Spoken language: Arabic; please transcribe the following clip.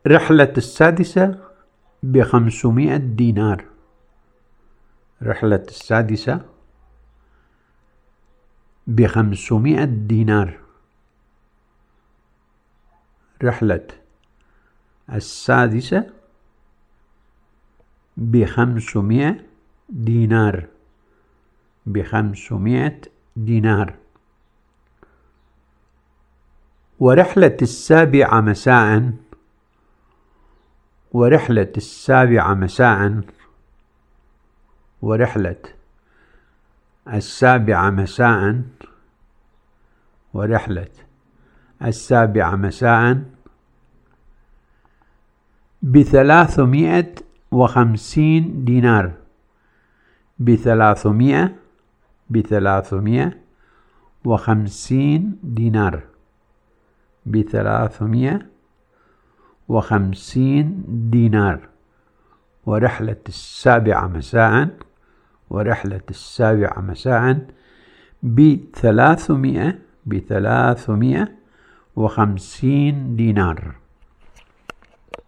رحلة السادسة ب500 دينار. رحلة السادسة ب500 دينار. رحلة السادسة ب500 دينار. ب500 دينار. ورحلة السابعة مساء. ورحلة السابعة مساء. ورحلة السابعة مساء. ورحلة السابعة مساء ب350 دينار. ب350 دينار. ب350 دينار. ورحلة السابعة مساء. ورحلة السابعة مساء ب350 دينار.